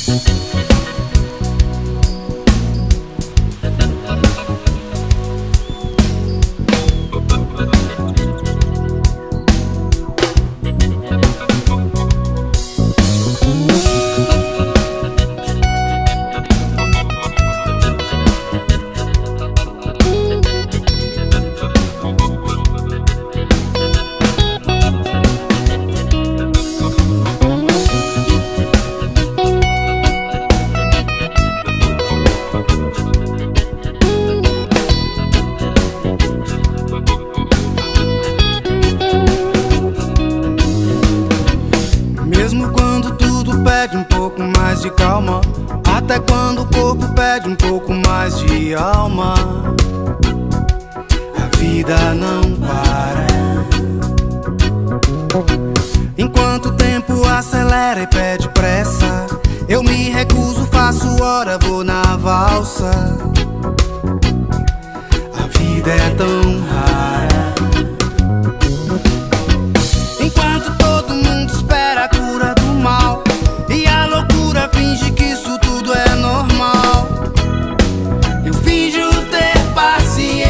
Mesmo quando tudo pede um pouco mais de calma, até quando o corpo pede um pouco mais de alma, a vida não para. Enquanto o tempo acelera e pede pressa, eu me recuso, faço hora, vou na valsa. A vida é tão rara. Enquanto todo mundo espera a cura do mal e a loucura finge que isso tudo é normal, eu finjo ter paciência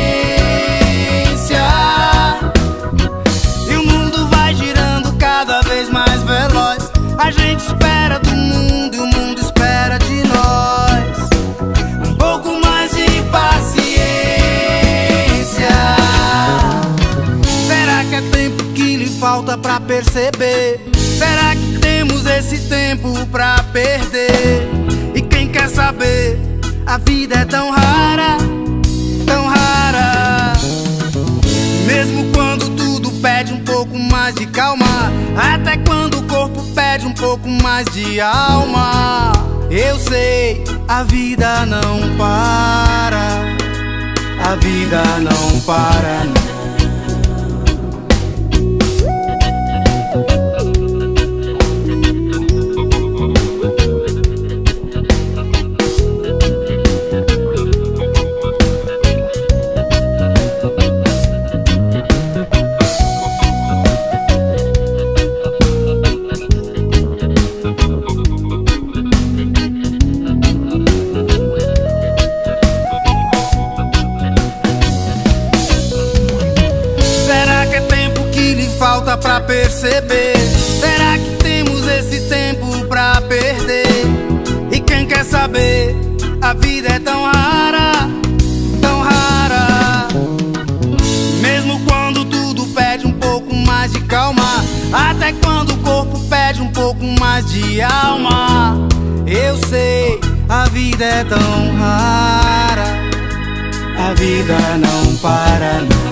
e o mundo vai girando cada vez mais veloz. A gente espera do mundo e o mundo espera de nós um pouco mais de paciência. Será que é tempo que lhe falta pra perceber? Será que temos esse tempo pra perder? E quem quer saber, a vida é tão rara, tão rara. Mesmo quando tudo pede um pouco mais de calma, até quando o corpo pede um pouco mais de alma, eu sei, a vida não para, a vida não para, não. Falta pra perceber? Será que temos esse tempo pra perder? E quem quer saber, a vida é tão rara, tão rara. Mesmo quando tudo pede um pouco mais de calma, até quando o corpo pede um pouco mais de alma, eu sei, a vida é tão rara, a vida não para, não.